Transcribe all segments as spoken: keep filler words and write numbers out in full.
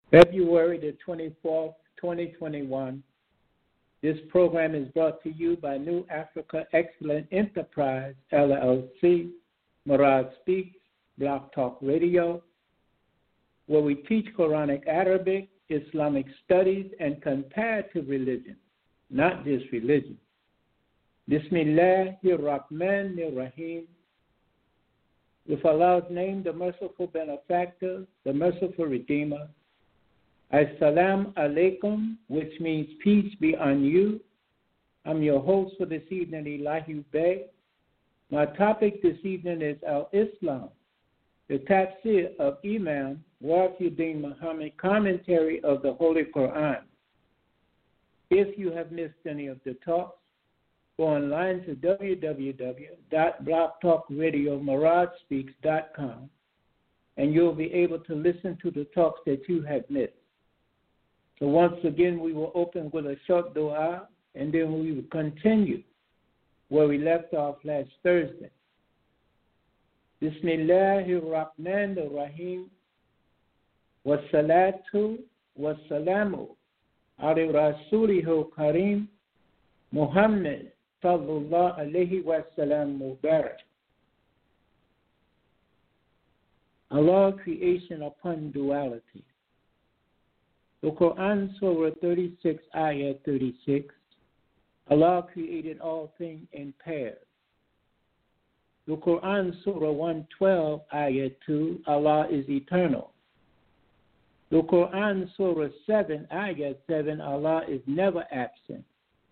February the twenty-fourth, twenty twenty-one. This program is brought to you by New Africa Excellent Enterprise, L L C, Murad Speaks, Blog Talk Radio, where we teach Quranic Arabic, Islamic studies, and comparative religion, not just religion. Bismillahir-Rahmanir-Rahim. With Allah's name, the merciful benefactor, the merciful redeemer. Assalamu alaikum, which means peace be on you. I'm your host for this evening, Elahi Bey. My topic this evening is Al-Islam, the tafsir of Imam Wafiuddin Muhammad, commentary of the Holy Quran. If you have missed any of the talks, go online to w w w dot blog talk radio murad speaks dot com and you'll be able to listen to the talks that you have missed. So once again, we will open with a short dua, and then we will continue where we left off last Thursday. Bismillahir-Rahmanir-Rahim. Wassalatu wassalamu ala rasulihil kareem Muhammad sallallahu alayhi wa sallam mubarak. Allah, creation upon duality. The Quran, Surah thirty-six, Ayah thirty-six, Allah created all things in pairs. The Quran, Surah one twelve, Ayah two, Allah is eternal. The Quran, Surah seven, Ayah seven, Allah is never absent.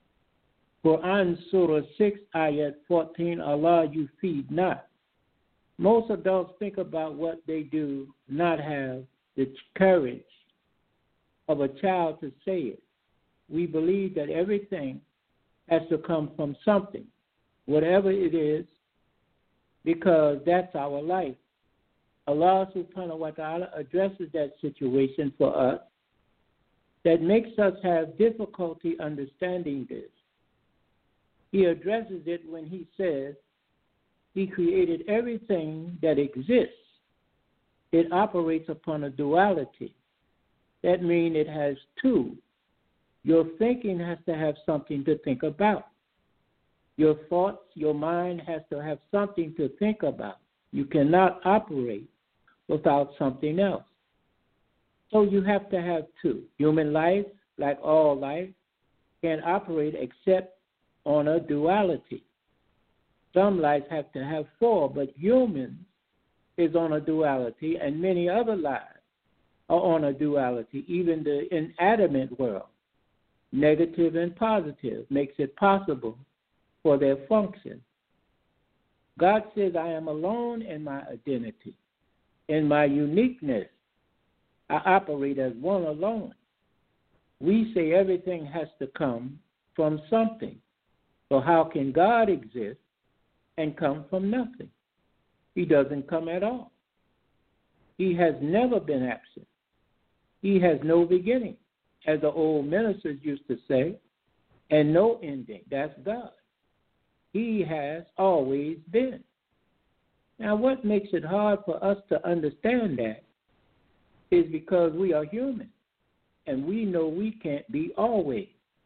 Quran, Surah six, Ayah fourteen, Allah you feed not. Most adults think about what they do not have the courage of a child to say it. We believe that everything has to come from something, whatever it is, because that's our life. Allah subhanahu wa ta'ala addresses that situation for us that makes us have difficulty understanding this. He addresses it when he says he created everything that exists. It operates upon a duality. That means it has two. Your thinking has to have something to think about. Your thoughts, your mind has to have something to think about. You cannot operate without something else. So you have to have two. Human life, like all life, can't operate except on a duality. Some lives have to have four, but humans is on a duality, and many other lives are on a duality. Even the inanimate world, negative and positive, makes it possible for their function. God says, I am alone in my identity. In my uniqueness, I operate as one alone. We say everything has to come from something. So how can God exist and come from nothing? He doesn't come at all. He has never been absent. He has no beginning, as the old ministers used to say, and no ending. That's God. He has always been. Now, what makes it hard for us to understand that is because we are human, and we know we can't be always.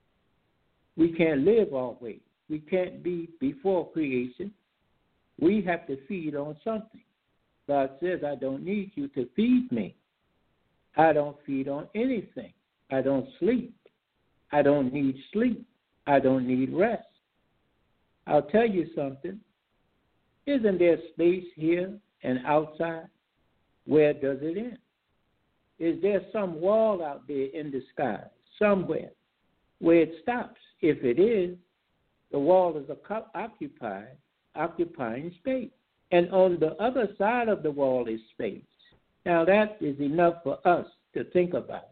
We can't live always. We can't be before creation. We have to feed on something. God says, I don't need you to feed me. I don't feed on anything. I don't sleep. I don't need sleep. I don't need rest. I'll tell you something. Isn't there space here and outside? Where does it end? Is there some wall out there in the sky, somewhere, where it stops? If it is, the wall is occupied, occupying space. And on the other side of the wall is space. Now that is enough for us to think about.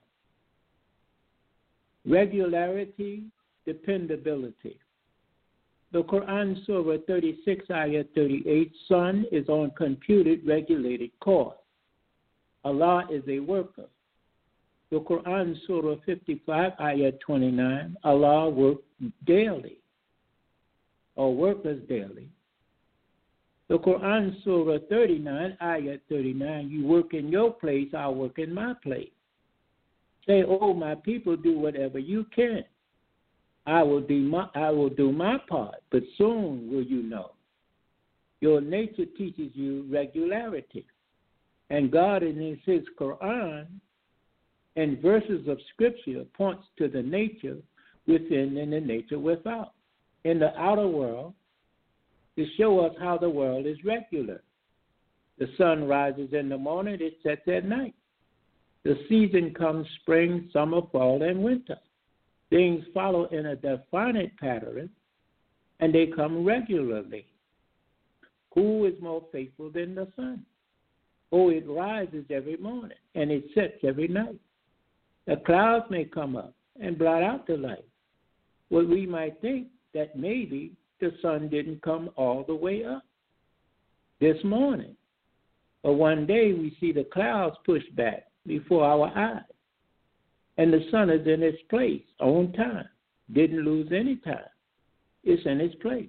Regularity, dependability. The Quran, Surah thirty-six, Ayah thirty-eight, sun is on computed regulated course. Allah is a worker. The Quran, Surah fifty-five, Ayah twenty-nine, Allah works daily, or workers daily. The Quran, Surah thirty-nine, Ayah thirty-nine, you work in your place, I'll work in my place. say, oh, my people, do whatever you can. I will do my, I will do my part, but soon will you know. Your nature teaches you regularity. And God in his Quran and verses of Scripture points to the nature within and the nature without. In the outer world, to show us how the world is regular. The sun rises in the morning, it sets at night. The season comes spring, summer, fall, and winter. Things follow in a definite pattern, and they come regularly. Who is more faithful than the sun? Oh, it rises every morning, and it sets every night. The clouds may come up and blot out the light. Well, we might think that maybe the sun didn't come all the way up this morning. But one day we see the clouds push back before our eyes. And the sun is in its place on time. Didn't lose any time. It's in its place.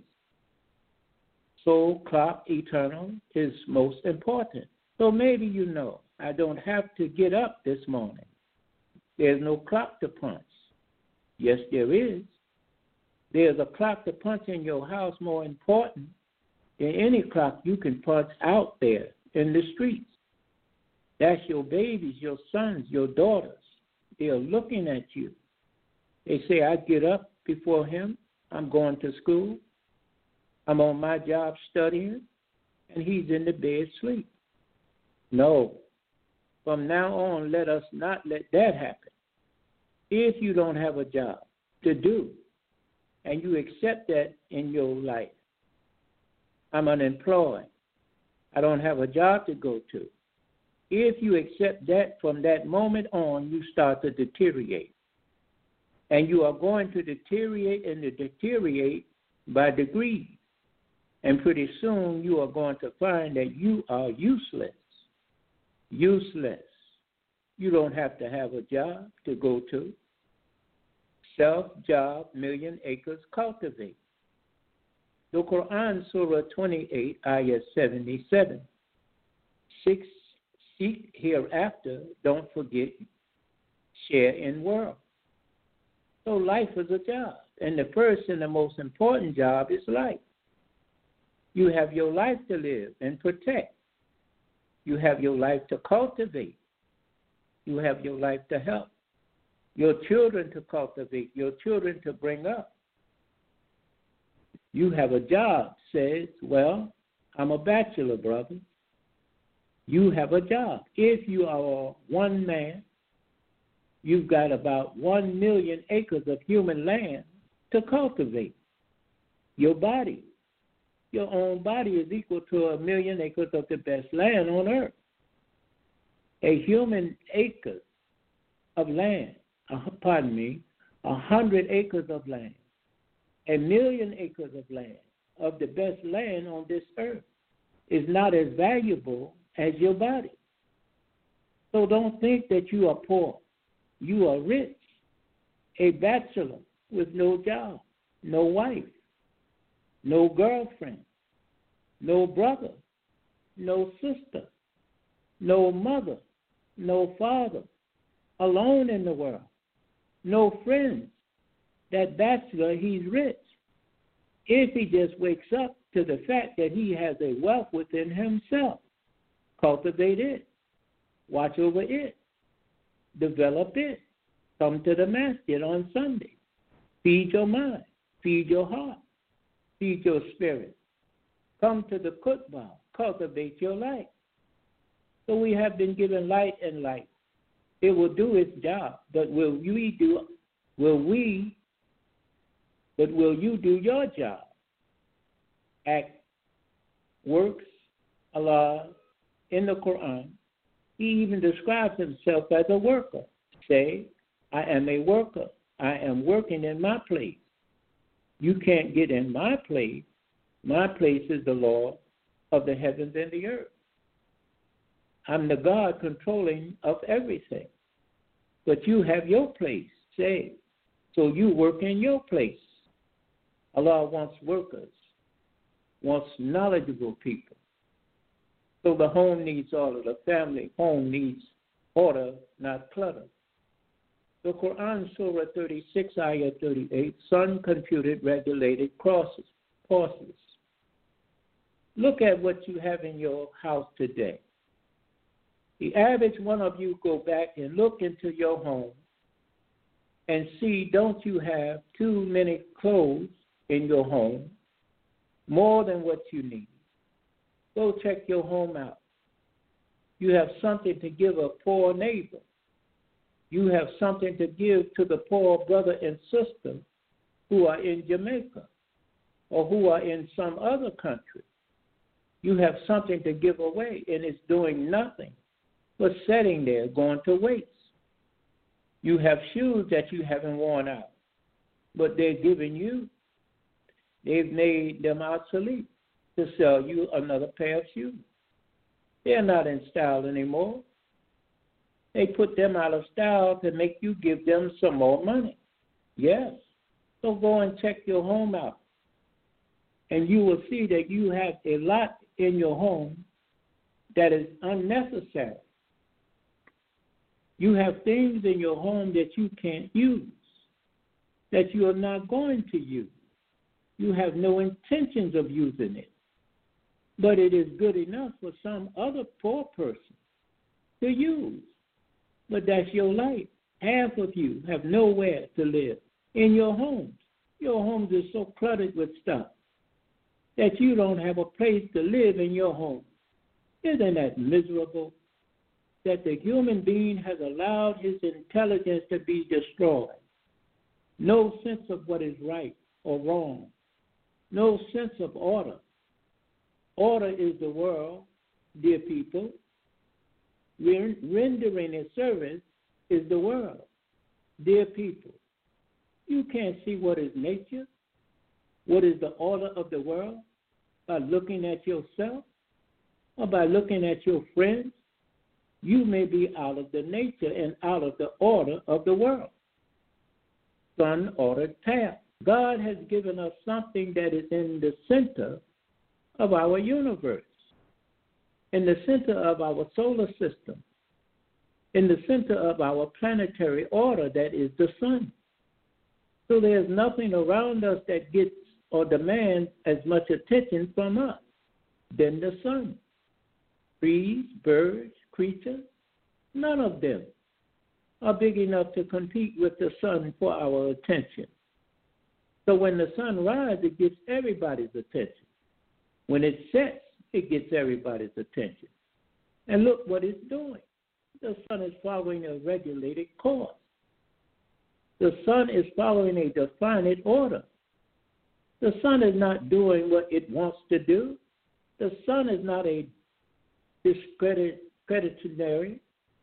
So clock eternal is most important. So maybe you know I don't have to get up this morning. There's no clock to punch. Yes, there is. There's a clock to punch in your house more important than any clock you can punch out there in the streets. That's your babies, your sons, your daughters. They're looking at you. They say, I get up before him. I'm going to school. I'm on my job studying, and he's in the bed asleep. No. From now on, let us not let that happen. If you don't have a job to do, and you accept that in your life, I'm unemployed. I don't have a job to go to. If you accept that, from that moment on, you start to deteriorate. And you are going to deteriorate and to deteriorate by degrees. And pretty soon you are going to find that you are useless. Useless. You don't have to have a job to go to. Self-job, million acres cultivate. The Quran, Surah twenty-eight, Ayah seventy-seven. Six, seek hereafter, don't forget, share in world. So life is a job. And the first and the most important job is life. You have your life to live and protect. You have your life to cultivate. You have your life to help. Your children to cultivate. Your children to bring up. You have a job, says, well, I'm a bachelor, brother. You have a job. If you are one man, you've got about one million acres of human land to cultivate. Your body, your own body is equal to a million acres of the best land on earth. A human acre of land, uh, pardon me, a hundred acres of land, a million acres of land, of the best land on this earth, is not as valuable as your body. So don't think that you are poor. You are rich, a bachelor with no job, no wife, no girlfriend, no brother, no sister, no mother, no father, alone in the world, no friends. That bachelor, he's rich. If he just wakes up to the fact that he has a wealth within himself, cultivate it, watch over it, develop it, come to the masjid on Sunday, feed your mind, feed your heart, feed your spirit, come to the khutbah, cultivate your life. So we have been given light and light. It will do its job, but will we do, will we, but will you do your job? Act, works, Allah, in the Quran, he even describes himself as a worker. Say, I am a worker. I am working in my place. You can't get in my place. My place is the Lord of the heavens and the earth. I'm the God controlling of everything. But you have your place, say. So you work in your place. Allah wants workers, wants knowledgeable people. So the home needs order. The family home needs order, not clutter. The Quran, Surah thirty-six, Ayah thirty-eight, sun computed regulated courses. courses. Look at what you have in your house today. The average one of you go back and look into your home and see, don't you have too many clothes in your home, more than what you need? Go check your home out. You have something to give a poor neighbor. You have something to give to the poor brother and sister who are in Jamaica or who are in some other country. You have something to give away, and it's doing nothing but sitting there going to waste. You have shoes that you haven't worn out, but they're giving you. They've made them obsolete to sell you another pair of shoes. They're not in style anymore. They put them out of style to make you give them some more money. Yes. So go and check your home out. And you will see that you have a lot in your home that is unnecessary. You have things in your home that you can't use, that you are not going to use. You have no intentions of using it. But it is good enough for some other poor person to use. But that's your life. Half of you have nowhere to live in your homes. Your homes are so cluttered with stuff that you don't have a place to live in your home. Isn't that miserable? That the human being has allowed his intelligence to be destroyed. No sense of what is right or wrong. No sense of order. Order is the world, dear people. Rendering a service is the world, dear people. You can't see what is nature, what is the order of the world, by looking at yourself or by looking at your friends. You may be out of the nature and out of the order of the world. Sun-ordered path. God has given us something that is in the center of our universe, in the center of our solar system, in the center of our planetary order that is the sun. So there's nothing around us that gets or demands as much attention from us than the sun. Trees, birds, creatures, none of them are big enough to compete with the sun for our attention. So when the sun rises, it gets everybody's attention. When it sets, it gets everybody's attention. And look what it's doing. The sun is following a regulated course. The sun is following a defined order. The sun is not doing what it wants to do. The sun is not a discretionary,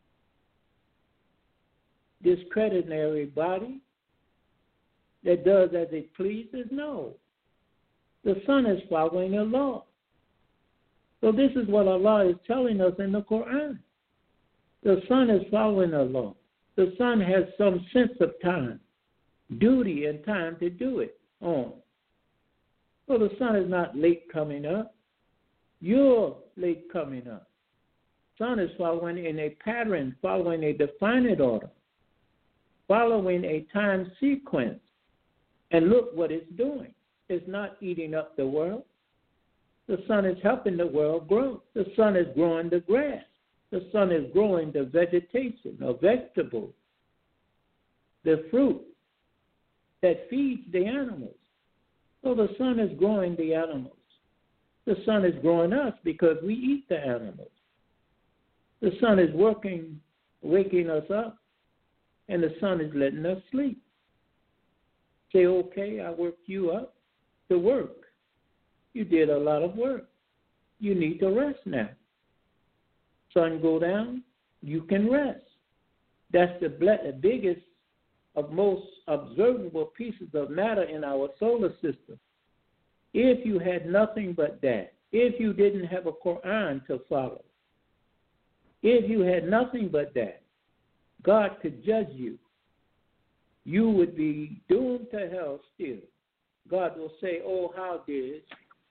discretionary body that does as it pleases. No. The sun is following a law. So this is what Allah is telling us in the Quran. The sun is following a law. The sun has some sense of time, duty and time to do it on. So the sun is not late coming up. You're late coming up. Sun is following in a pattern, following a defined order, following a time sequence. And look what it's doing. It's not eating up the world. The sun is helping the world grow. The sun is growing the grass. The sun is growing the vegetation or vegetables, the fruit that feeds the animals. So the sun is growing the animals. The sun is growing us because we eat the animals. The sun is working, waking us up, and the sun is letting us sleep. Say, okay, I worked you up to work. You did a lot of work. You need to rest now. Sun go down, you can rest. That's the biggest of most observable pieces of matter in our solar system. If you had nothing but that, if you didn't have a Quran to follow, if you had nothing but that, God could judge you. You would be doomed to hell still. God will say, oh, how did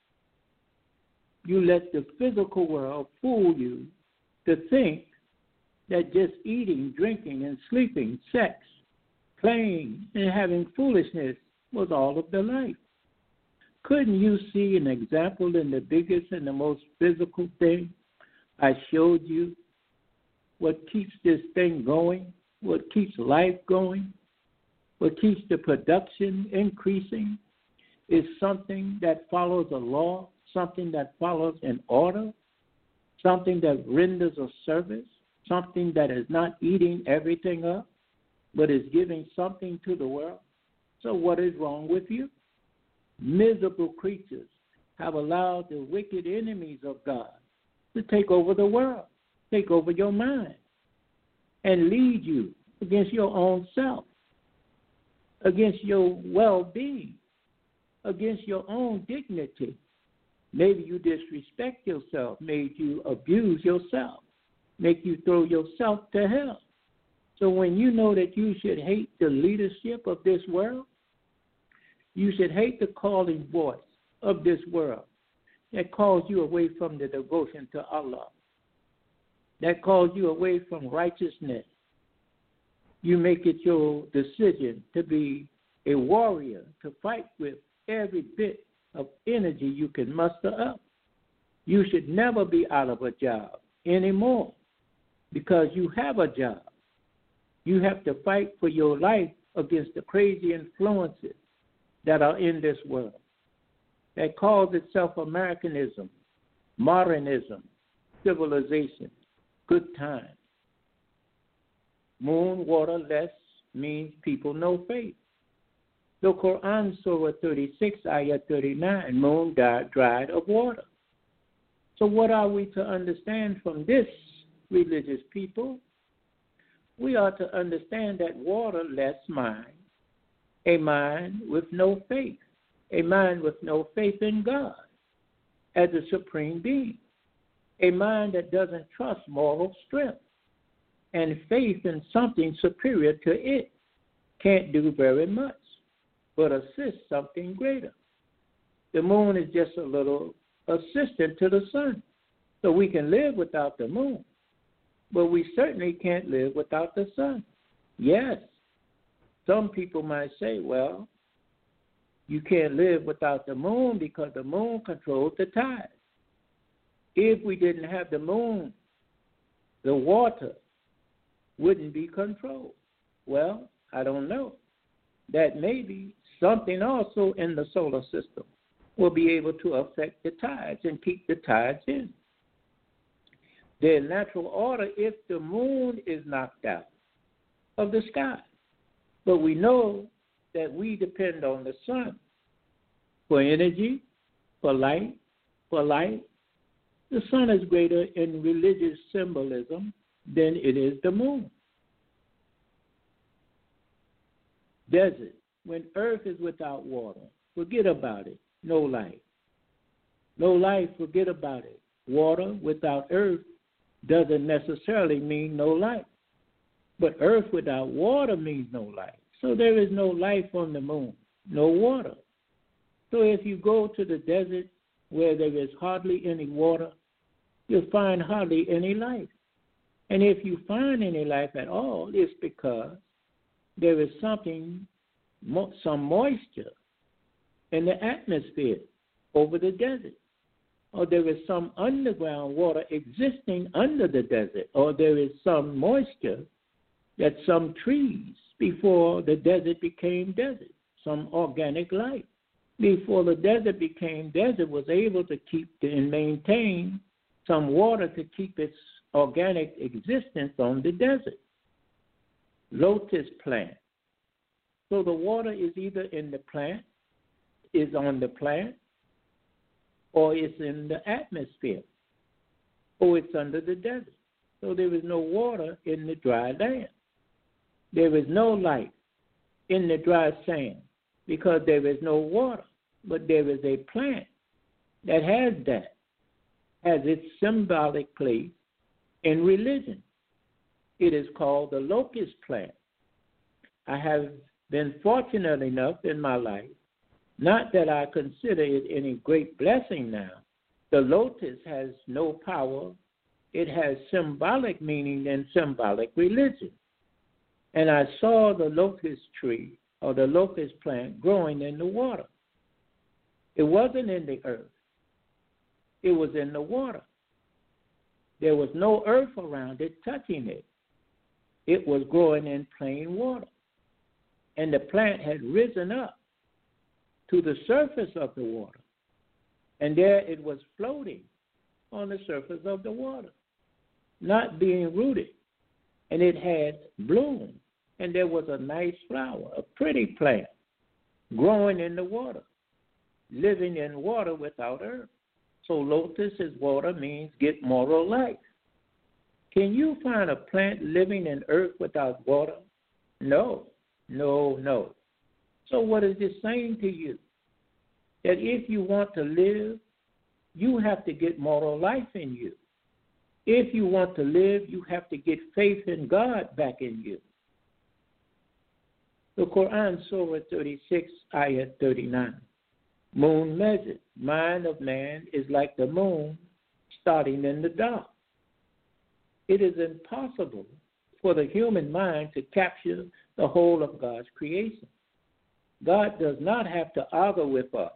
you let the physical world fool you to think that just eating, drinking, and sleeping, sex, playing and having foolishness was all of their life. Couldn't you see an example in the biggest and the most physical thing I showed you? What keeps this thing going, what keeps life going, what keeps the production increasing is something that follows a law, something that follows an order, something that renders a service, something that is not eating everything up, but is giving something to the world. So what is wrong with you? Miserable creatures have allowed the wicked enemies of God to take over the world, take over your mind, and lead you against your own self, against your well-being, against your own dignity. Maybe you disrespect yourself, made you abuse yourself, make you throw yourself to hell. So when you know that you should hate the leadership of this world, you should hate the calling voice of this world that calls you away from the devotion to Allah, that calls you away from righteousness. You make it your decision to be a warrior, to fight with every bit of energy you can muster up. You should never be out of a job anymore because you have a job. You have to fight for your life against the crazy influences that are in this world that calls itself Americanism, modernism, civilization, good time. Moon, water, less means people no faith. The Quran, Surah thirty-six, Ayah thirty-nine, moon died, dried of water. So what are we to understand from this, religious people? We are to understand that water less mind, a mind with no faith, a mind with no faith in God as a supreme being, a mind that doesn't trust moral strength and faith in something superior to it, can't do very much but assist something greater. The moon is just a little assistant to the sun, so we can live without the moon, but we certainly can't live without the sun. Yes, some people might say, well, you can't live without the moon because the moon controls the tide. If we didn't have the moon, the water wouldn't be controlled. Well, I don't know. That maybe something also in the solar system will be able to affect the tides and keep the tides in. Their natural order if the moon is knocked out of the sky. But we know that we depend on the sun for energy, for light, for life. The sun is greater in religious symbolism than it is the moon. Desert. When earth is without water, forget about it. No life. No life, forget about it. Water without earth doesn't necessarily mean no life. But earth without water means no life. So there is no life on the moon, no water. So if you go to the desert where there is hardly any water, you'll find hardly any life. And if you find any life at all, it's because there is something, some moisture in the atmosphere over the desert. Or there is some underground water existing under the desert. Or there is some moisture that some trees before the desert became desert, some organic life before the desert became desert was able to keep and maintain some water to keep its organic existence on the desert. Lotus plant. So the water is either in the plant, is on the plant, or it's in the atmosphere, or it's under the desert. So there is no water in the dry land. There is no life in the dry sand because there is no water, but there is a plant that has that, has its symbolic place in religion. It is called the locust plant. I have been fortunate enough in my life, not that I consider it any great blessing now. The lotus has no power. It has symbolic meaning and symbolic religion. And I saw the locust tree or the locust plant growing in the water. It wasn't in the earth. It was in the water. There was no earth around it touching it. It was growing in plain water. And the plant had risen up to the surface of the water. And there it was floating on the surface of the water, not being rooted. And it had bloom. And there was a nice flower, a pretty plant, growing in the water, living in water without earth. So lotus is water means get moral life. Can you find a plant living in earth without water? No, no, no. So what is this saying to you? That if you want to live, you have to get moral life in you. If you want to live, you have to get faith in God back in you. The Quran, Surah thirty-six, Ayat thirty-nine. Moon measured. Mind of man is like the moon starting in the dark. It is impossible for the human mind to capture the whole of God's creation. God does not have to argue with us.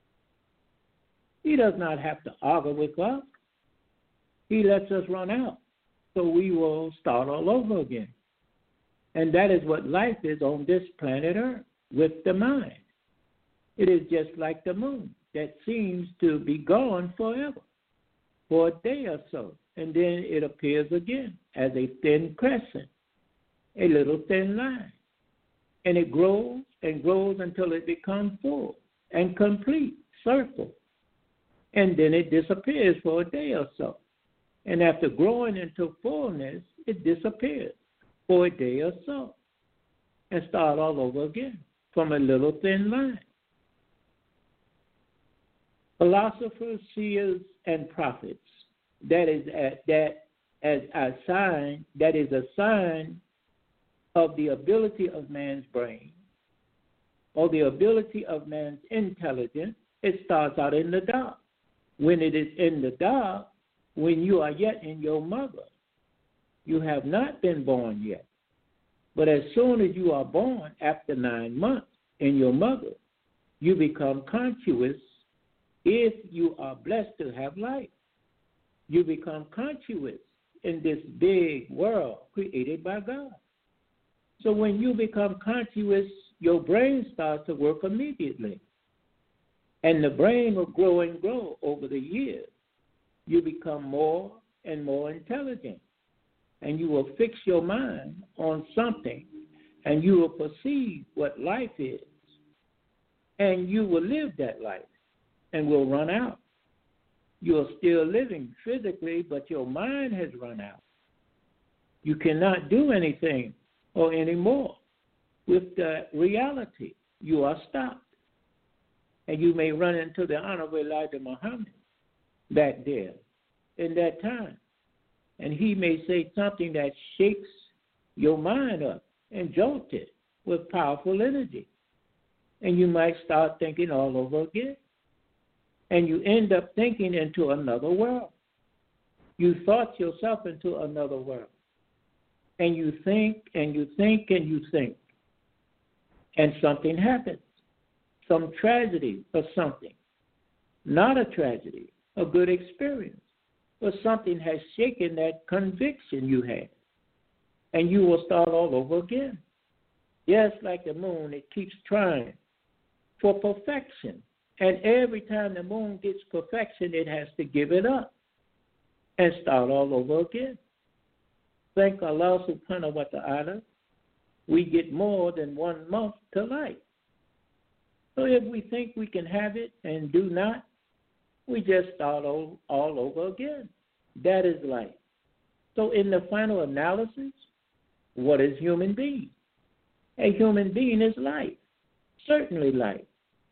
He does not have to argue with us. He lets us run out so we will start all over again. And that is what life is on this planet Earth with the mind. It is just like the moon that seems to be gone forever, for a day or so, and then it appears again as a thin crescent, a little thin line. And it grows and grows until it becomes full and complete, circle. And then it disappears for a day or so. And after growing into fullness, it disappears for a day or so and start all over again from a little thin line. Philosophers, seers, and prophets, that is at, that as a sign, that is a sign of the ability of man's brain or the ability of man's intelligence. It starts out in the dark. When it is in the dark, when you are yet in your mother, you have not been born yet. But as soon as you are born, after nine months in your mother, you become conscious if you are blessed to have life. You become conscious in this big world created by God. So when you become conscious, your brain starts to work immediately. And the brain will grow and grow over the years. You become more and more intelligent. And you will fix your mind on something, and you will perceive what life is. And you will live that life and will run out. You are still living physically, but your mind has run out. You cannot do anything or anymore with the reality. You are stopped. And you may run into the Honorable Elijah Muhammad back there in that time. And he may say something that shakes your mind up and jolts it with powerful energy. And you might start thinking all over again. And you end up thinking into another world. You thought yourself into another world. And you think and you think and you think. And something happens. Some tragedy or something. Not a tragedy, a good experience. But something has shaken that conviction you had. And you will start all over again. Yes, like the moon, it keeps trying for perfection. And every time the moon gets perfection, it has to give it up and start all over again. Thank Allah subhanahu wa ta'ala, we get more than one month to life. So if we think we can have it and do not, we just start all, all over again. That is life. So in the final analysis, what is human being? A human being is life, certainly life,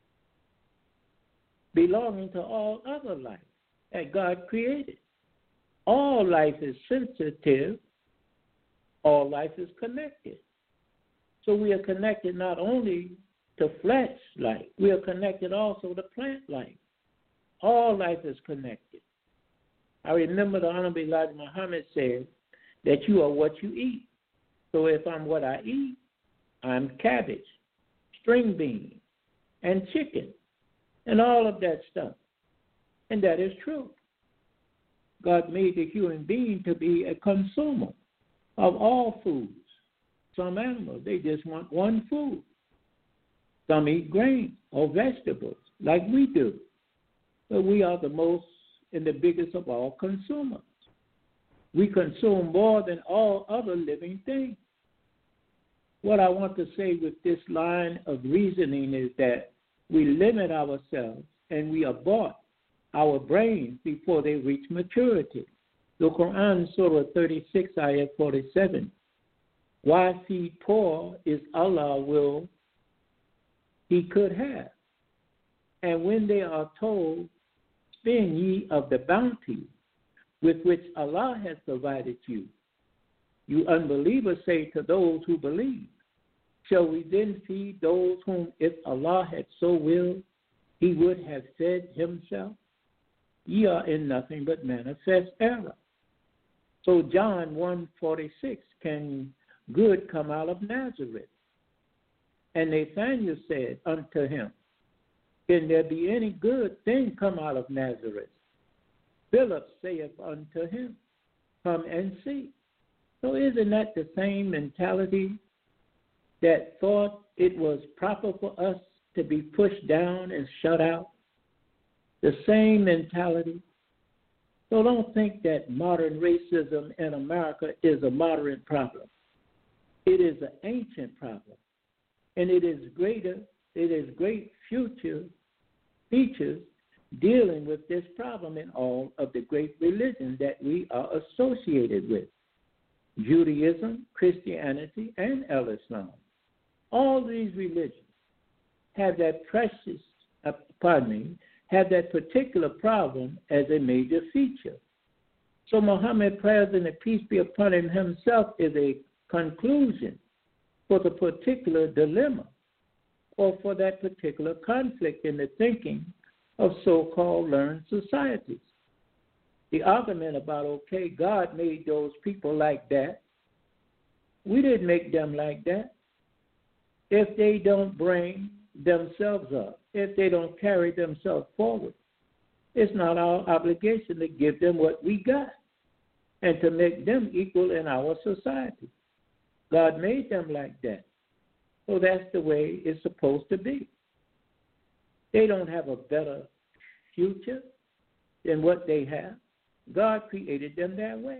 belonging to all other life that God created. All life is sensitive. All life is connected. So we are connected not only to flesh life, we are connected also to plant life. All life is connected. I remember the Honorable Elijah Muhammad said that you are what you eat. So if I'm what I eat, I'm cabbage, string beans, and chicken, and all of that stuff. And that is true. God made the human being to be a consumer of all foods. Some animals, they just want one food. Some eat grain or vegetables like we do. But we are the most and the biggest of all consumers. We consume more than all other living things. What I want to say with this line of reasoning is that we limit ourselves and we abort our brains before they reach maturity. The Quran, Surah thirty-six, Ayat forty-seven. Why feed poor is Allah will He could have. And when they are told, spend ye of the bounty with which Allah has provided you, you unbelievers say to those who believe, shall we then feed those whom, if Allah had so willed, He would have fed Himself? Ye are in nothing but manifest error. So John one forty-six, can good come out of Nazareth? And Nathanael said unto him, can there be any good thing come out of Nazareth? Philip saith unto him, come and see. So isn't that the same mentality that thought it was proper for us to be pushed down and shut out? The same mentality. So don't think that modern racism in America is a modern problem. It is an ancient problem. And it is greater, it is great future features dealing with this problem in all of the great religions that we are associated with. Judaism, Christianity, and Islam. All these religions have that precious, uh, pardon me, have that particular problem as a major feature. So Muhammad, prayers and the peace be upon him himself, is a conclusion for the particular dilemma or for that particular conflict in the thinking of so-called learned societies. The argument about, okay, God made those people like that. We didn't make them like that. If they don't bring themselves up, if they don't carry themselves forward, it's not our obligation to give them what we got and to make them equal in our society. God made them like that. So that's the way it's supposed to be. They don't have a better future than what they have. God created them that way.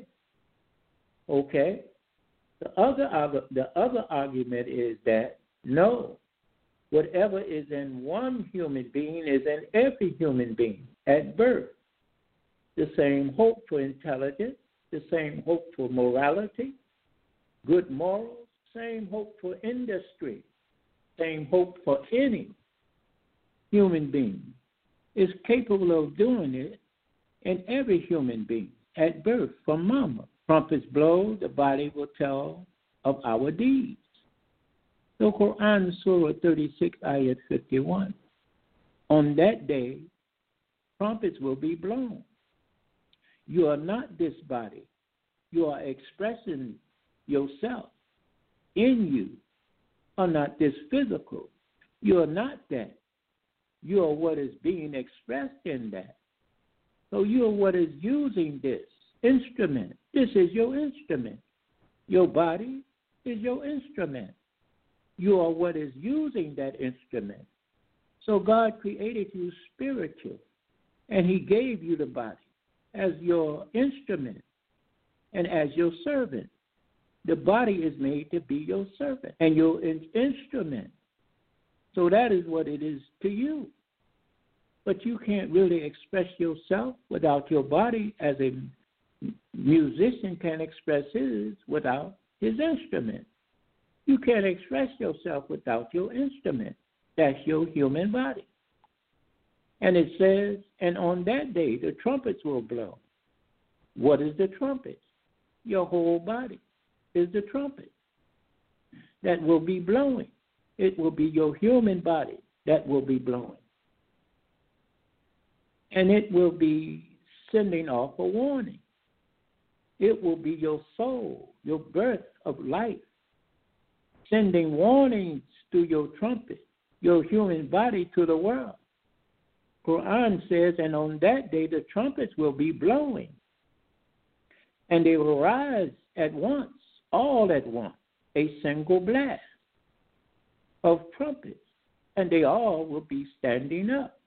Okay? The other, the other argument is that, no, whatever is in one human being is in every human being at birth. The same hope for intelligence, the same hope for morality, good morals, same hope for industry, same hope for any human being is capable of doing it in every human being at birth from mama. Trumpets blow, the body will tell of our deeds. The Quran, Surah thirty-six, Ayat fifty-one. On that day, trumpets will be blown. You are not this body. You are expressing yourself. In you are not this physical. You are not that. You are what is being expressed in that. So you are what is using this instrument. This is your instrument. Your body is your instrument. You are what is using that instrument. So God created you spiritual, and He gave you the body as your instrument and as your servant. The body is made to be your servant and your in- instrument. So that is what it is to you. But you can't really express yourself without your body, as a musician can express his without his instrument. You can't express yourself without your instrument. That's your human body. And it says, and on that day the trumpets will blow. What is the trumpet? Your whole body is the trumpet that will be blowing. It will be your human body that will be blowing. And it will be sending off a warning. It will be your soul, your birth of life sending warnings through your trumpet, your human body to the world. Quran says, and on that day the trumpets will be blowing, and they will rise at once, all at once, a single blast of trumpets, and they all will be standing up.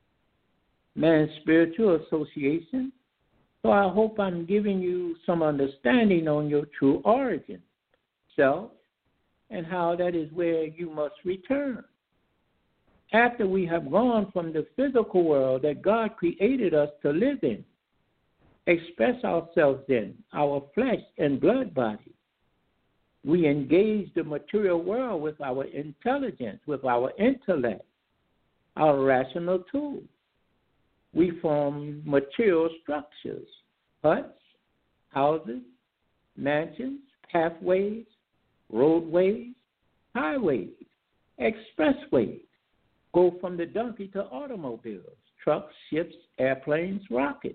Man's Spiritual Association. So I hope I'm giving you some understanding on your true origin, self, and how that is where you must return. After we have gone from the physical world that God created us to live in, express ourselves in, our flesh and blood body, we engage the material world with our intelligence, with our intellect, our rational tools. We form material structures, huts, houses, mansions, pathways, roadways, highways, expressways, go from the donkey to automobiles, trucks, ships, airplanes, rockets.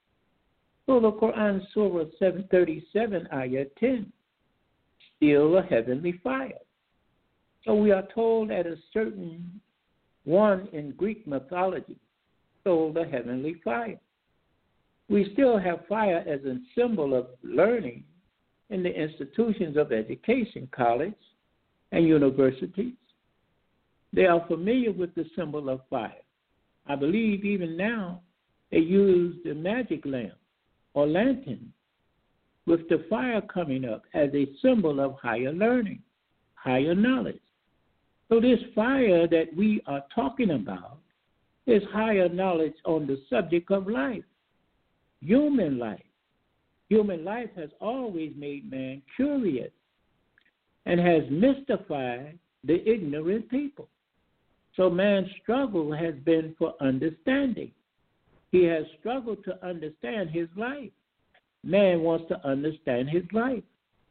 So the Quran, Surah seven thirty-seven, Ayah ten, still a heavenly fire. So we are told that a certain one in Greek mythology stole the heavenly fire. We still have fire as a symbol of learning in the institutions of education, college, and universities. They are familiar with the symbol of fire. I believe even now they use the magic lamp or lantern with the fire coming up as a symbol of higher learning, higher knowledge. So this fire that we are talking about is higher knowledge on the subject of life, human life. Human life has always made man curious and has mystified the ignorant people. So man's struggle has been for understanding. He has struggled to understand his life. Man wants to understand his life.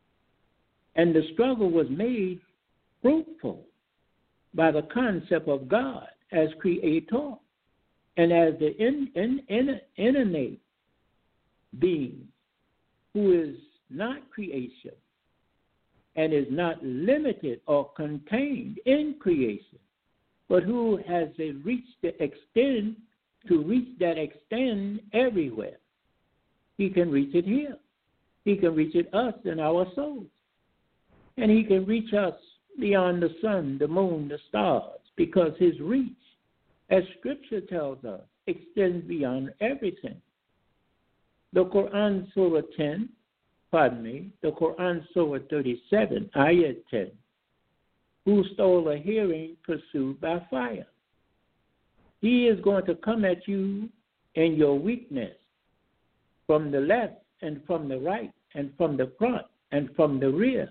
And the struggle was made fruitful by the concept of God as creator and as the in, in, in, innate being who is not creation and is not limited or contained in creation, but who has reached the extent to reach that extent everywhere. He can reach it here. He can reach it us in our souls. And he can reach us beyond the sun, the moon, the stars, because his reach, as Scripture tells us, extends beyond everything. The Quran, Surah ten, pardon me, the Quran, Surah thirty-seven, Ayah ten, who stole a hearing pursued by fire. He is going to come at you in your weakness from the left and from the right and from the front and from the rear.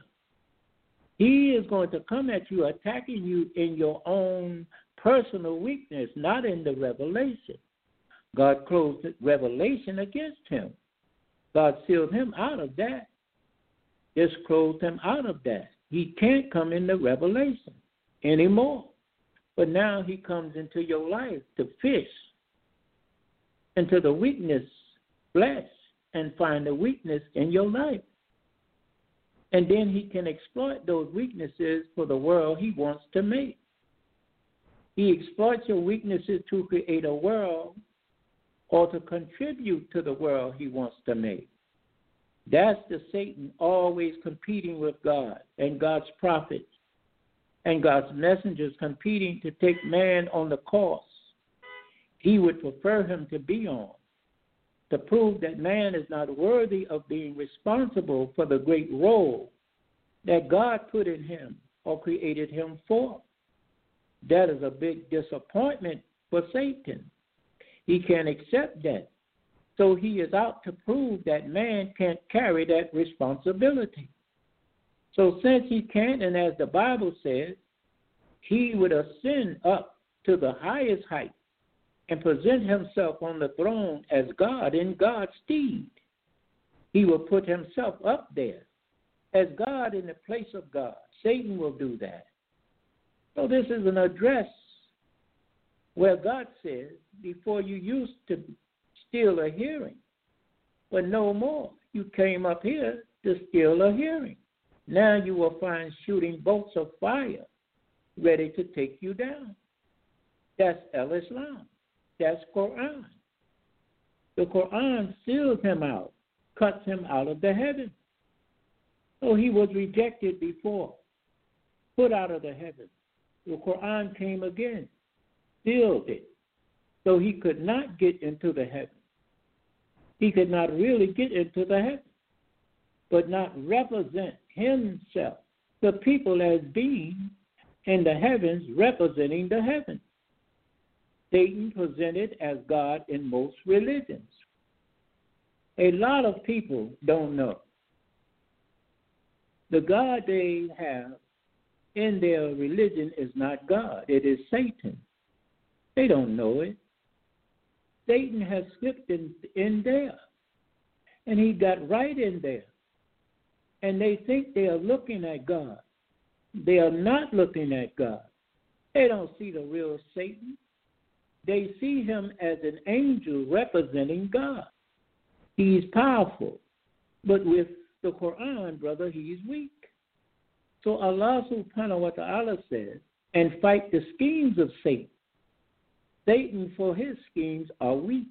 He is going to come at you, attacking you in your own personal weakness, not in the revelation. God closed revelation against him. God sealed him out of that. Just closed him out of that. He can't come in the revelation anymore. But now he comes into your life to fish into the weakness, flesh, and find the weakness in your life. And then he can exploit those weaknesses for the world he wants to make. He exploits your weaknesses to create a world or to contribute to the world he wants to make. That's the Satan always competing with God and God's prophets and God's messengers competing to take man on the course he would prefer him to be on, to prove that man is not worthy of being responsible for the great role that God put in him or created him for. That is a big disappointment for Satan. He can't accept that. So he is out to prove that man can't carry that responsibility. So since he can't, and as the Bible says, he would ascend up to the highest height and present himself on the throne as God in God's stead. He will put himself up there as God in the place of God. Satan will do that. So this is an address where God says, before you used to steal a hearing, but no more. You came up here to steal a hearing. Now you will find shooting bolts of fire ready to take you down. That's El-Islam. That's Quran. The Quran seals him out, cuts him out of the heavens. So he was rejected before, put out of the heavens. The Quran came again, sealed it, so he could not get into the heavens. He could not really get into the heavens, but not represent himself, the people as being in the heavens, representing the heavens. Satan presented as God in most religions. A lot of people don't know. The God they have in their religion is not God. It is Satan. They don't know it. Satan has slipped in, in there, and he got right in there. And they think they are looking at God. They are not looking at God. They don't see the real Satan. They see him as an angel representing God. He's powerful, but with the Quran, brother, he's weak. So Allah subhanahu wa ta'ala says, and fight the schemes of Satan. Satan, for his schemes, are weak.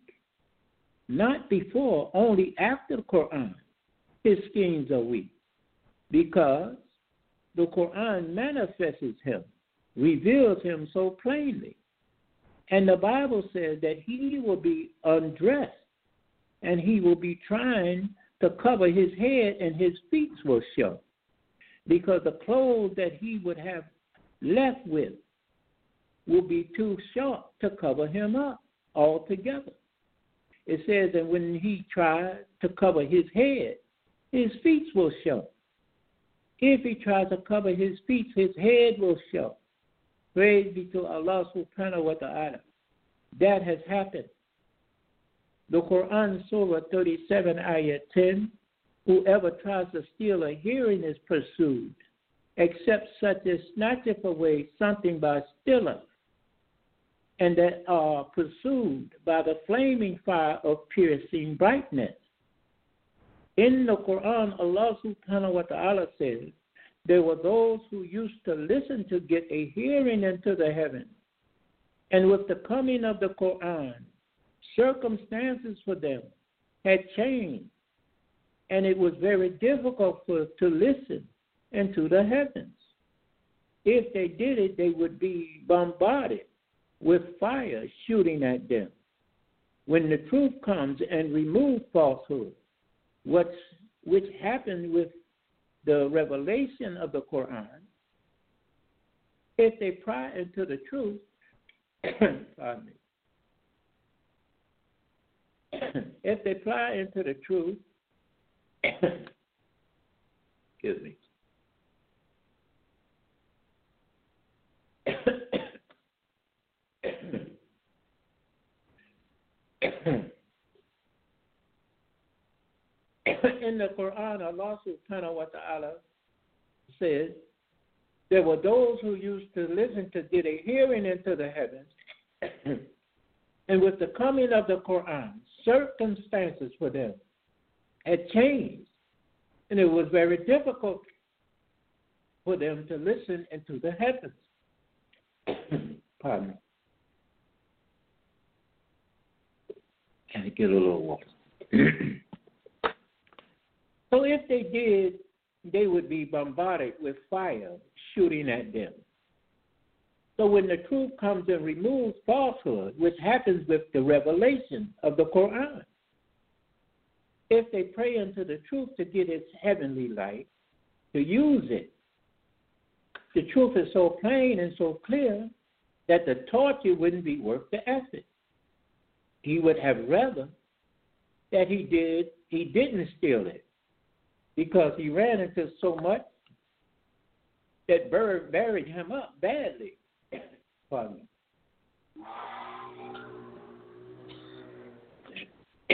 Not before, only after the Quran, his schemes are weak. Because the Quran manifests him, reveals him so plainly. And the Bible says that he will be undressed and he will be trying to cover his head and his feet will show. Because the clothes that he would have left with will be too short to cover him up altogether. It says that when he tries to cover his head, his feet will show. If he tries to cover his feet, his head will show. Praise be to Allah subhanahu wa ta'ala. That has happened. The Quran, Surah thirty-seven, Ayat ten, whoever tries to steal a hearing is pursued, except such as snatcheth away something by stealing, and that are pursued by the flaming fire of piercing brightness. In the Quran, Allah subhanahu wa ta'ala says, there were those who used to listen to get a hearing into the heavens. And with the coming of the Quran, circumstances for them had changed. And it was very difficult for to listen into the heavens. If they did it, they would be bombarded with fire shooting at them. When the truth comes and removes falsehood, what's, which happened with the revelation of the Quran, if they pry into the truth, pardon me, if they pry into the truth, excuse me, in the Quran, Allah subhanahu wa ta'ala says, there were those who used to listen to get a hearing into the heavens, and with the coming of the Quran, circumstances for them had changed, and it was very difficult for them to listen into the heavens. Pardon me. Can I get a little water? So if they did, they would be bombarded with fire shooting at them. So when the truth comes and removes falsehood, which happens with the revelation of the Quran, if they pray unto the truth to get its heavenly light, to use it, the truth is so plain and so clear that the torture wouldn't be worth the effort. He would have rather that he did, he didn't steal it, because he ran into so much that bird buried him up badly. Pardon me.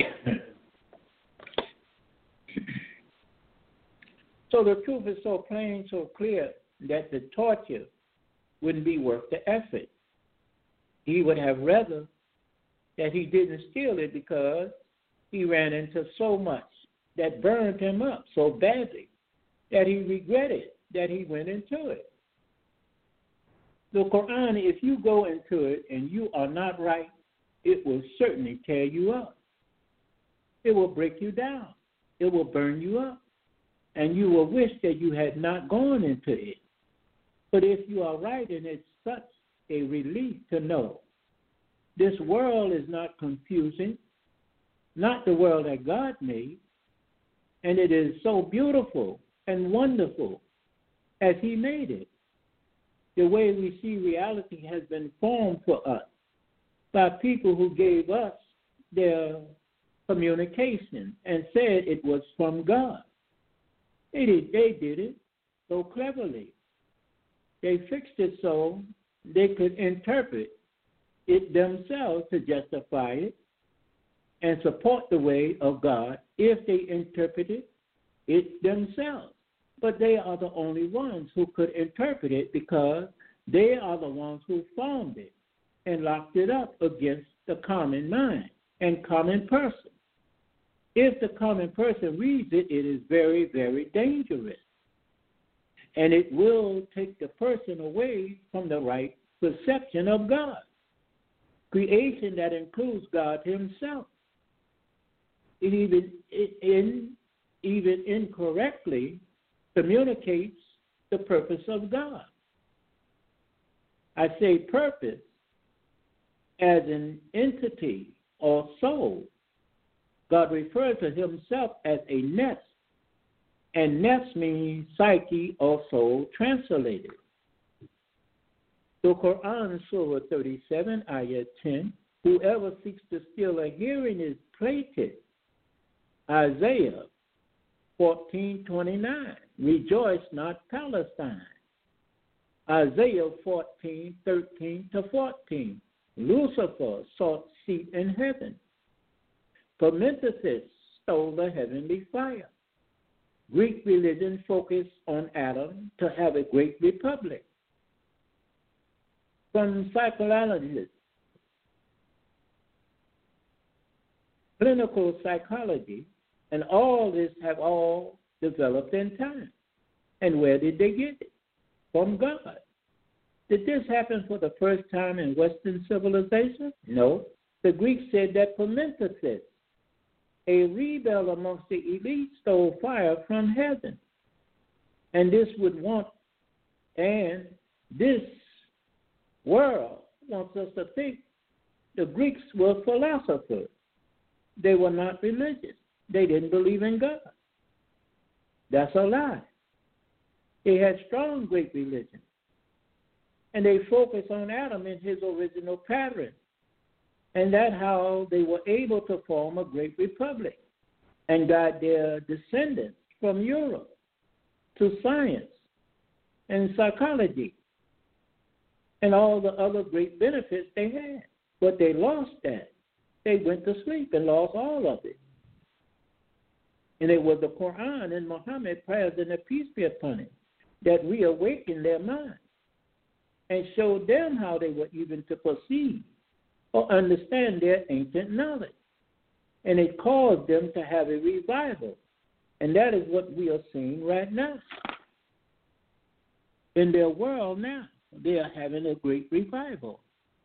So the truth is so plain, so clear, that the torture wouldn't be worth the effort. He would have rather that he didn't steal it, because he ran into so much that burned him up so badly that he regretted that he went into it. The Quran, if you go into it and you are not right, it will certainly tear you up. It will break you down. It will burn you up. And you will wish that you had not gone into it. But if you are right, and it's such a relief to know this world is not confusing, not the world that God made, and it is so beautiful and wonderful as he made it. The way we see reality has been formed for us by people who gave us their communication and said it was from God. They did, they did it so cleverly. They fixed it so they could interpret it themselves to justify it and support the way of God if they interpreted it themselves. But they are the only ones who could interpret it because they are the ones who formed it and locked it up against the common mind and common person. If the common person reads it, it is very, very dangerous. And it will take the person away from the right perception of God. Creation that includes God himself. It even, it in, even incorrectly communicates the purpose of God. I say purpose as an entity or soul. God refers to himself as a nest, and nest means psyche or soul translated. The Quran, Surah thirty-seven, Ayah ten, whoever seeks to steal a hearing is plated. Isaiah fourteen twenty-nine, rejoice not Palestine. Isaiah fourteen thirteen to fourteen, Lucifer sought seat in heaven. Prometheus stole the heavenly fire. Greek religion focused on Adam to have a great republic. From psychologists, clinical psychology, and all this have all developed in time. And where did they get it? From God. Did this happen for the first time in Western civilization? No. The Greeks said that Prometheus, a rebel amongst the elite, stole fire from heaven. And this would want, and this world wants us to think the Greeks were philosophers. They were not religious. They didn't believe in God. That's a lie. They had strong Greek religion. And they focused on Adam in his original pattern. And that's how they were able to form a great republic and guide their descendants from Europe to science and psychology and all the other great benefits they had. But they lost that. They went to sleep and lost all of it. And it was the Quran and Muhammad, prayers and the peace be upon him, that reawakened their minds and showed them how they were even to perceive or understand their ancient knowledge. And it caused them to have a revival. And that is what we are seeing right now. In their world now, they are having a great revival.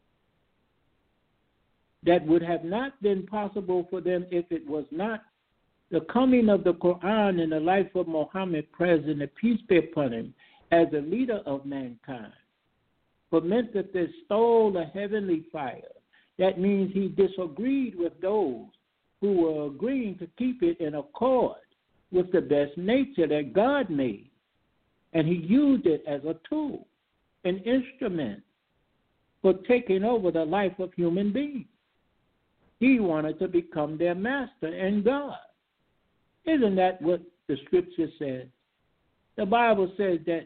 That would have not been possible for them if it was not the coming of the Quran in the life of Muhammad, praise and the peace be upon him, as a leader of mankind. For meant that they stole the heavenly fire. That means he disagreed with those who were agreeing to keep it in accord with the best nature that God made. And he used it as a tool, an instrument for taking over the life of human beings. He wanted to become their master and God. Isn't that what the scripture says? The Bible says that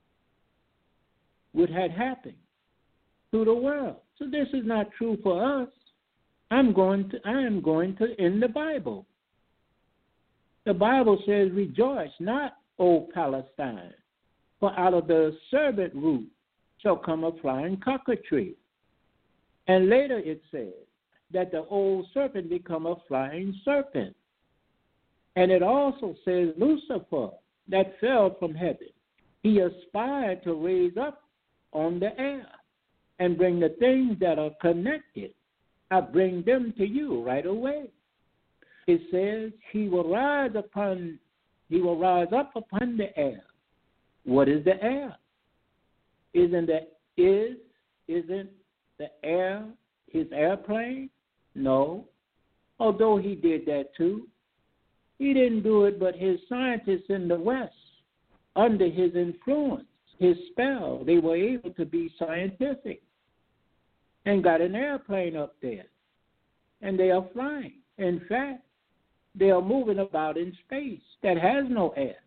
what had happened to the world. So this is not true for us. I'm going to I am going to end the Bible. The Bible says, rejoice not, O Palestine, for out of the serpent root shall come a flying cockatoo. And later it says that the old serpent become a flying serpent. And it also says Lucifer that fell from heaven. He aspired to raise up on the air and bring the things that are connected. I bring them to you right away. It says he will rise upon, he will rise up upon the air. What is the air? Isn't the is isn't the air his airplane? No. Although he did that too. He didn't do it, but his scientists in the West, under his influence, his spell, they were able to be scientific and got an airplane up there. And they are flying. In fact, they are moving about in space that has no air.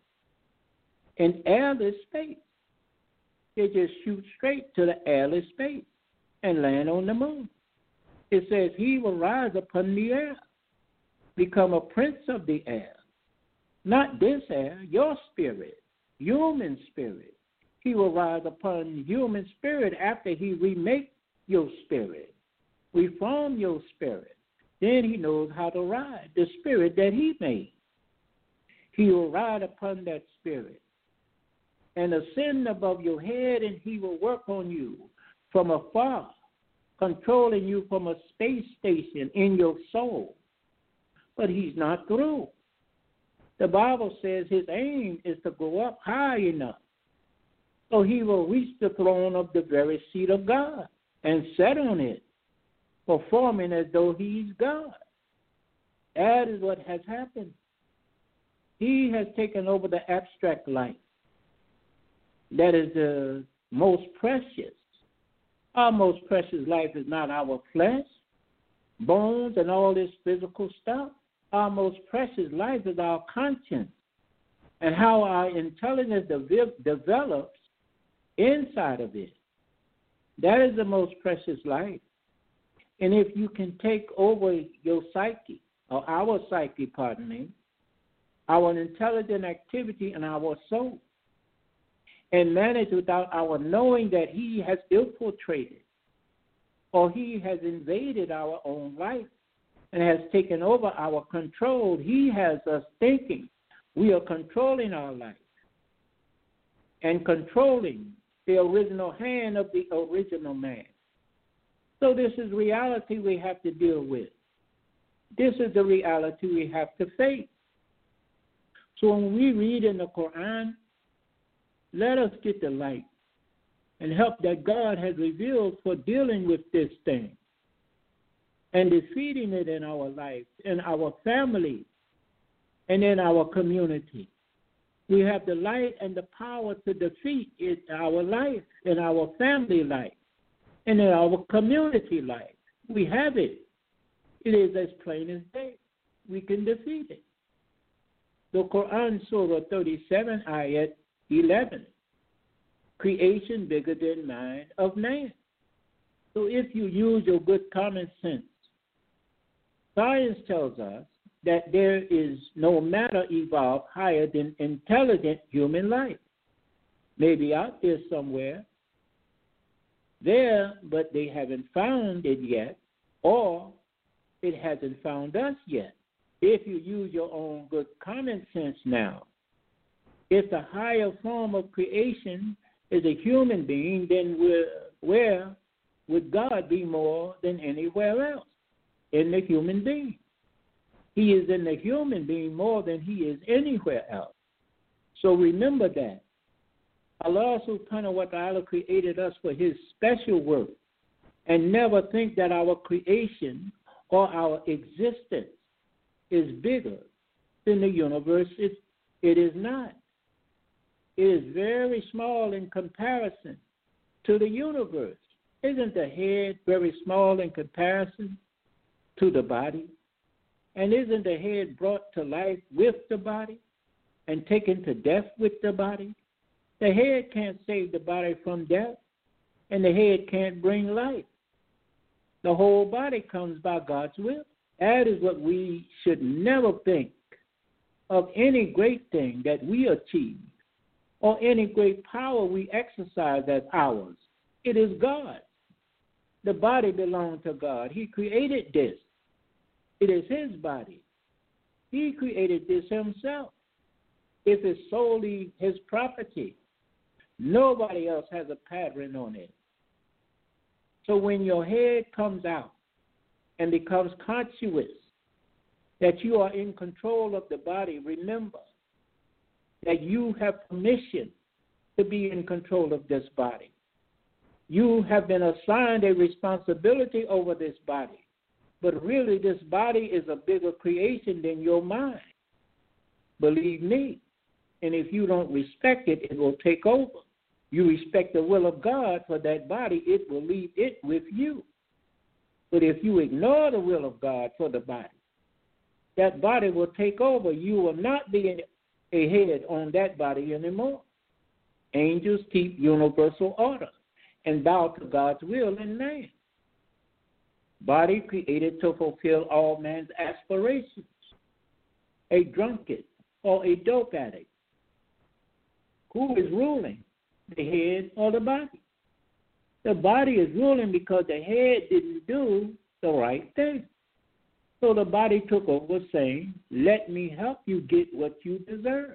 In airless space. They just shoot straight to the airless space and land on the moon. It says he will rise upon the air, become a prince of the air. Not this air, your spirit, human spirit. He will rise upon human spirit after he remake your spirit, reform your spirit. Then he knows how to ride the spirit that he made. He will ride upon that spirit and ascend above your head, and he will work on you from afar, controlling you from a space station in your soul. But he's not through. The Bible says his aim is to go up high enough so he will reach the throne of the very seat of God and sit on it, performing as though he's God. That is what has happened. He has taken over the abstract life. That is the most precious. Our most precious life is not our flesh, bones, and all this physical stuff. Our most precious life is our conscience and how our intelligence de- develops inside of it. That is the most precious life. And if you can take over your psyche, or our psyche, pardon me, our intelligent activity and our soul, and manage without our knowing that he has infiltrated or he has invaded our own life and has taken over our control. He has us thinking we are controlling our life and controlling the original hand of the original man. So this is reality we have to deal with. This is the reality we have to face. So when we read in the Quran, let us get the light and help that God has revealed for dealing with this thing and defeating it in our life, in our family, and in our community. We have the light and the power to defeat it in our life, in our family life, and in our community life. We have it. It is as plain as day. We can defeat it. The Quran, Surah thirty-seven, Ayat eleven. Creation bigger than mind of man. So if you use your good common sense, science tells us that there is no matter evolved higher than intelligent human life. Maybe out there somewhere, there, but they haven't found it yet, or it hasn't found us yet. If you use your own good common sense now, if the higher form of creation is a human being, then we're, where would God be more than anywhere else? In the human being. He is in the human being more than he is anywhere else. So remember that. Allah subhanahu wa ta'ala created us for his special work, and never think that our creation or our existence is bigger than the universe. It, it is not. It is very small in comparison to the universe. Isn't the head very small in comparison to the body? And isn't the head brought to life with the body and taken to death with the body? The head can't save the body from death, and the head can't bring life. The whole body comes by God's will. That is what we should never think of, any great thing that we achieve or any great power we exercise as ours. It is God. The body belongs to God. He created this. It is his body. He created this himself. It is solely his property. Nobody else has a pattern on it. So when your head comes out and becomes conscious that you are in control of the body, remember that you have permission to be in control of this body. You have been assigned a responsibility over this body. But really, this body is a bigger creation than your mind. Believe me. And if you don't respect it, it will take over. You respect the will of God for that body, it will leave it with you. But if you ignore the will of God for the body, that body will take over. You will not be a head on that body anymore. Angels keep universal order and bow to God's will in man. Body created to fulfill all man's aspirations. A drunkard or a dope addict. Who is ruling? The head or the body? The body is ruling because the head didn't do the right thing. So the body took over saying, let me help you get what you deserve.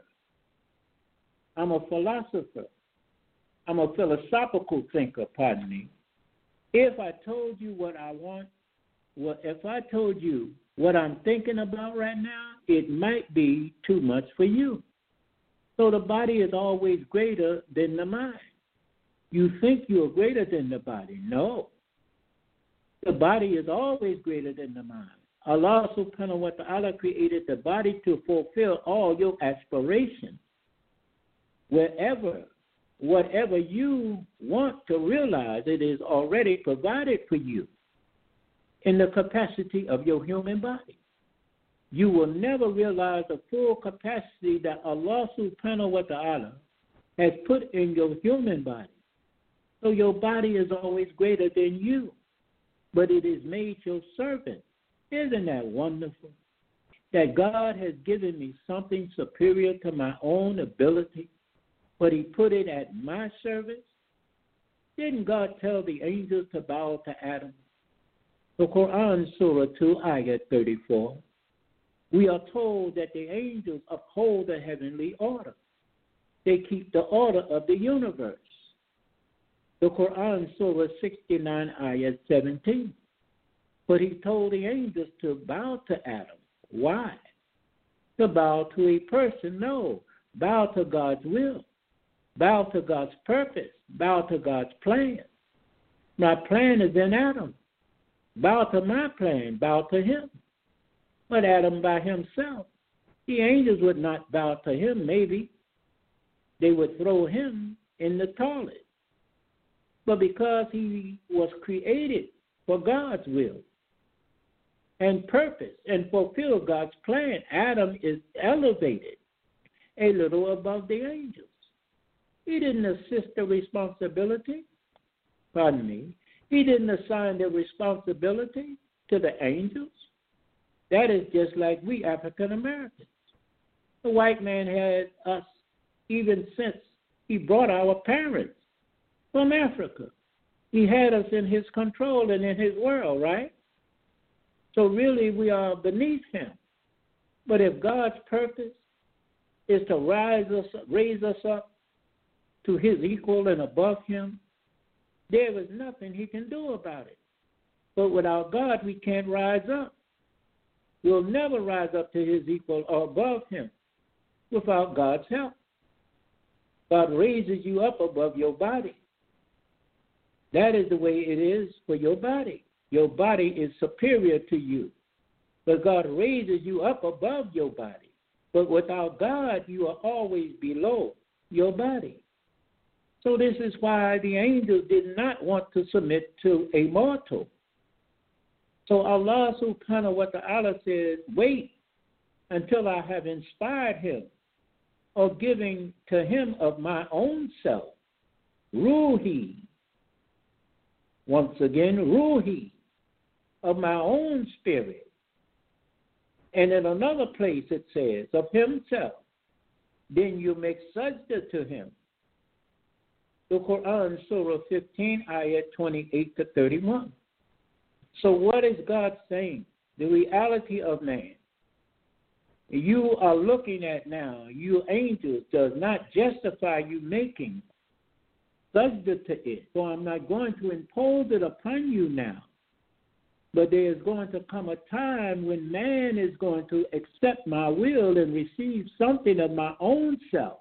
I'm a philosopher. I'm a philosophical thinker, pardon me. If I told you what I want, well, if I told you what I'm thinking about right now, it might be too much for you. So the body is always greater than the mind. You think you're greater than the body. No. The body is always greater than the mind. Allah subhanahu wa ta'ala created the body to fulfill all your aspirations. Wherever, whatever you want to realize, it is already provided for you in the capacity of your human body. You will never realize the full capacity that Allah subhanahu wa ta'ala has put in your human body. So your body is always greater than you, but it is made your servant. Isn't that wonderful? That God has given me something superior to my own ability, but he put it at my service. Didn't God tell the angels to bow to Adam? The Quran, Surah two, Ayah thirty-four. We are told that the angels uphold the heavenly order. They keep the order of the universe. The Quran, Surah sixty-nine, Ayah seventeen. But he told the angels to bow to Adam. Why? To bow to a person? No. Bow to God's will. Bow to God's purpose. Bow to God's plan. My plan is in Adam. Bow to my plan. Bow to him. But Adam by himself, the angels would not bow to him, maybe. They would throw him in the toilet. But because he was created for God's will and purpose and fulfill God's plan, Adam is elevated a little above the angels. He didn't assist the responsibility. Pardon me. He didn't assign the responsibility to the angels. That is just like we African Americans. The white man had us even since he brought our parents from Africa. He had us in his control and in his world, right? So really we are beneath him. But if God's purpose is to rise us, raise us up to his equal and above him, there is nothing he can do about it. But without God, we can't rise up. We'll never rise up to his equal or above him without God's help. God raises you up above your body. That is the way it is for your body. Your body is superior to you. But God raises you up above your body. But without God, you are always below your body. So this is why the angels did not want to submit to a mortal. So Allah subhanahu wa ta'ala says, wait until I have inspired him or giving to him of my own self, Ruhi. Once again, Ruhi, of my own spirit. And in another place it says, of himself, then you make sajda to him. The Quran, Surah fifteen, Ayah twenty-eight to thirty-one. So what is God saying? The reality of man. you are looking at now, you angels, does not justify you making subject to it. So I'm not going to impose it upon you now. But there is going to come a time when man is going to accept my will and receive something of my own self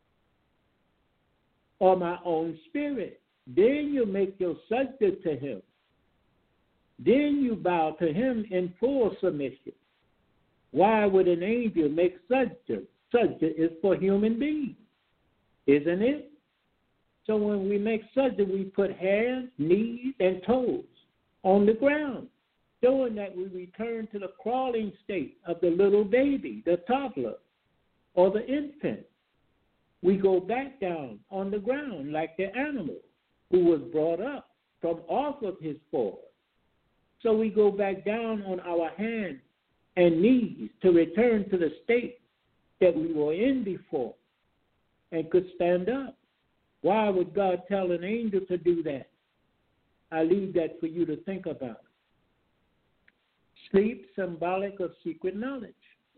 or my own spirit. Then you make your subject to him. Then you bow to him in full submission. Why would an angel make subject? Subject is for human beings, isn't it? So when we make subject, we put hands, knees, and toes on the ground, showing that we return to the crawling state of the little baby, the toddler, or the infant. We go back down on the ground like the animal who was brought up from off of his form. So we go back down on our hands and knees to return to the state that we were in before and could stand up. Why would God tell an angel to do that? I leave that for you to think about. Sleep, symbolic of secret knowledge.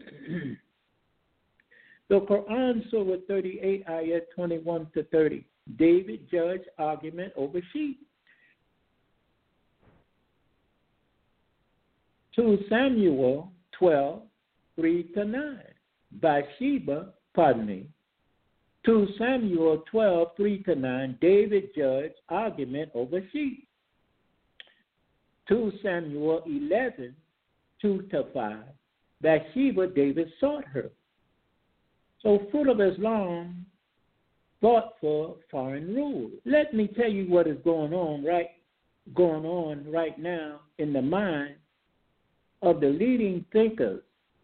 The Quran, Surah thirty-eight, ayat twenty-one to thirty. David judged argument over sheep. Second Samuel twelve, three to nine. Bathsheba, pardon me. Second Samuel twelve, three to nine. David judged argument over sheep. Second Samuel eleven, two to five. Bathsheba, David sought her. So Fruit of Islam fought for foreign rule. Let me tell you what is going on right going on right now in the mind of the leading thinkers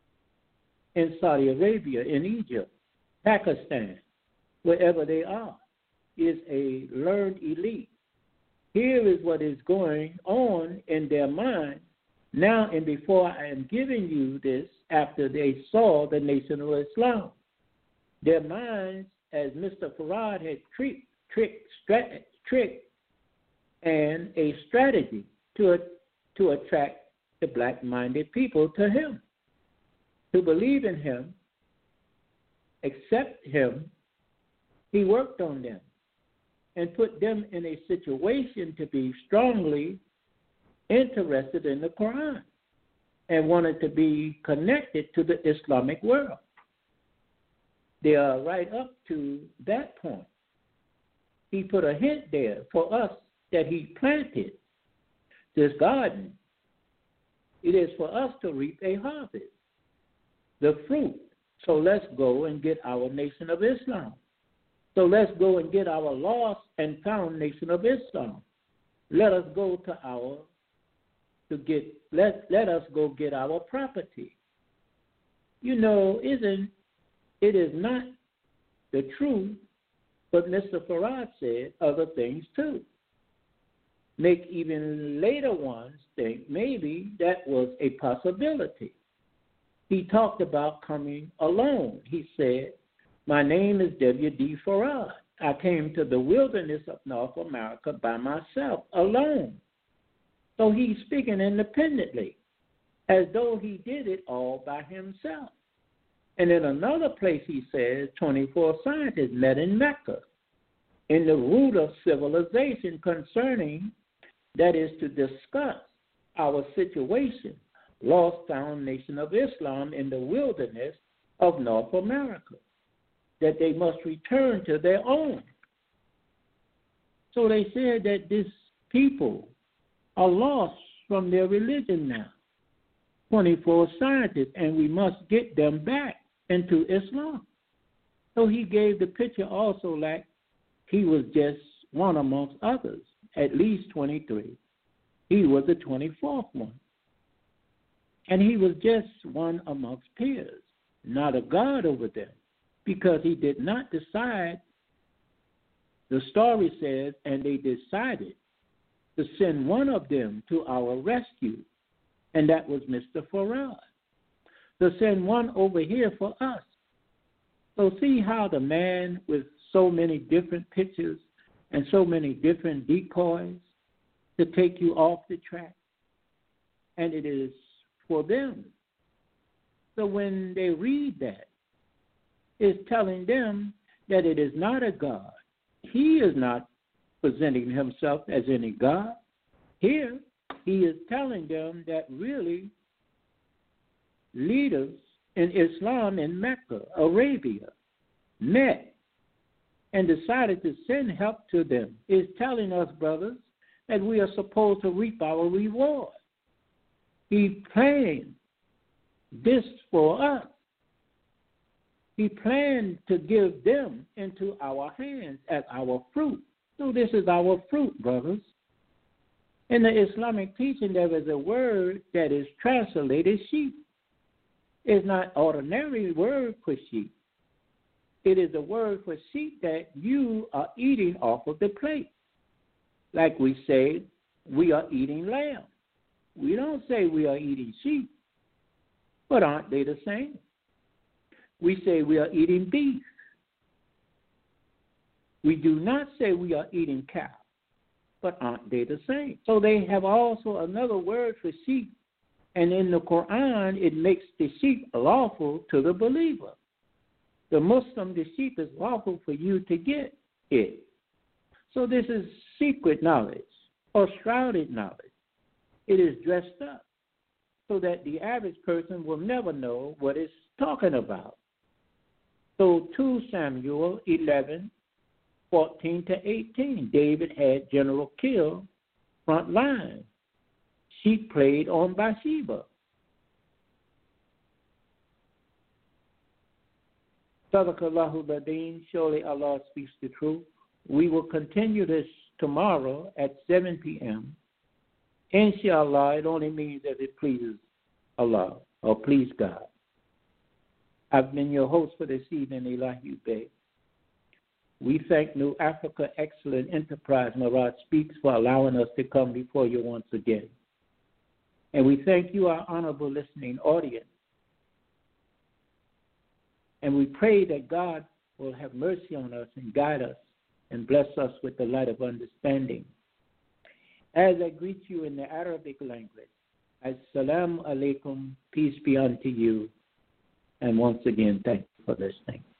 in Saudi Arabia, in Egypt, Pakistan, wherever they are, is a learned elite. Here is what is going on in their mind now and before I am giving you this after they saw the Nation of Islam. Their minds, as Mister Farad had tricked, tricked, strat, tricked, and a strategy to, to attract the black-minded people to him, to believe in him, accept him. He worked on them and put them in a situation to be strongly interested in the Quran and wanted to be connected to the Islamic world. They are right up to that point. He put a hint there for us that he planted this garden. It is for us to reap a harvest, the fruit. So let's go and get our Nation of Islam. So let's go and get our lost and found Nation of Islam. Let us go to our to get let let us go get our property. You know, isn't it is not the truth, but Mister Farad said other things too. Make even later ones think maybe that was a possibility. He talked about coming alone. He said, my name is W D Farad. I came to the wilderness of North America by myself, alone. So he's speaking independently, as though he did it all by himself. And in another place he says, twenty-four scientists met in Mecca, in the root of civilization concerning, that is to discuss our situation, lost found Nation of Islam in the wilderness of North America, that they must return to their own. So they said that these people are lost from their religion now, twenty-four scientists, and we must get them back into Islam. So he gave the picture also like he was just one amongst others, at least twenty-three. He was the twenty-fourth one. And he was just one amongst peers, not a God over them, because he did not decide. The story says, and they decided to send one of them to our rescue, and that was Mister Farad. To send one over here for us. So see how the man with so many different pictures and so many different decoys to take you off the track. And it is for them So when they read that, it's telling them that it is not a God. He is not presenting himself as any God. Here, he is telling them that really leaders in Islam in Mecca, Arabia, met and decided to send help to them. Is telling us, brothers, that we are supposed to reap our reward. He planned this for us. He planned to give them into our hands as our fruit. So this is our fruit, brothers. In the Islamic teaching, there is a word that is translated sheep. It's not ordinary word for sheep. It is a word for sheep that you are eating off of the plate. Like we say, we are eating lamb. We don't say we are eating sheep, but aren't they the same? We say we are eating beef. We do not say we are eating cow, but aren't they the same? So they have also another word for sheep, and in the Quran, it makes the sheep lawful to the believer. The Muslim, the sheep is lawful for you to get it. So this is secret knowledge or shrouded knowledge. It is dressed up so that the average person will never know what it's talking about. So Second Samuel eleven, fourteen to eighteen, David had General kill front line. Sheep preyed on Bathsheba. Sadaqallahu al-Adeen, surely Allah speaks the truth. We will continue this tomorrow at seven p.m. Inshallah, it only means that it pleases Allah or please God. I've been your host for this evening, Elahi Bey. We thank New Africa Excellent Enterprise, Marad Speaks, for allowing us to come before you once again. And we thank you, our honorable listening audience. And we pray that God will have mercy on us and guide us and bless us with the light of understanding. As I greet you in the Arabic language, Assalamu alaikum, peace be unto you. And once again, thank you for listening.